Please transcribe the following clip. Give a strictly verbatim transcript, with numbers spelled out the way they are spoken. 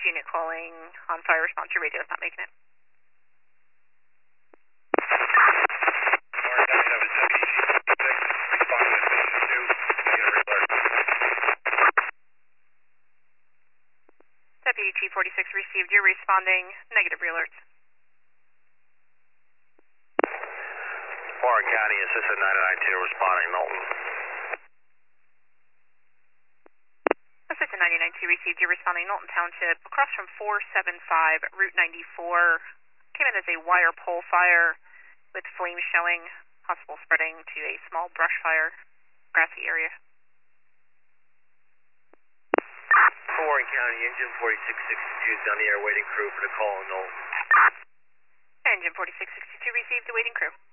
unit calling on fire response. Your radio is not making it. W G forty-six received. You're responding. Negative re-alerts. Warren County, Assistant ninety-nine two responding, Knowlton. Assistant ninety-nine two received. You're responding, Knowlton Township. Across from four seven five, Route ninety-four. Came in as a wire pole fire with flames showing. Possible spreading to a small brush fire. Grassy area. Warren County, Engine forty-six sixty-two is on the air waiting crew for the call, Knowlton. Engine forty-six sixty-two received. The waiting crew.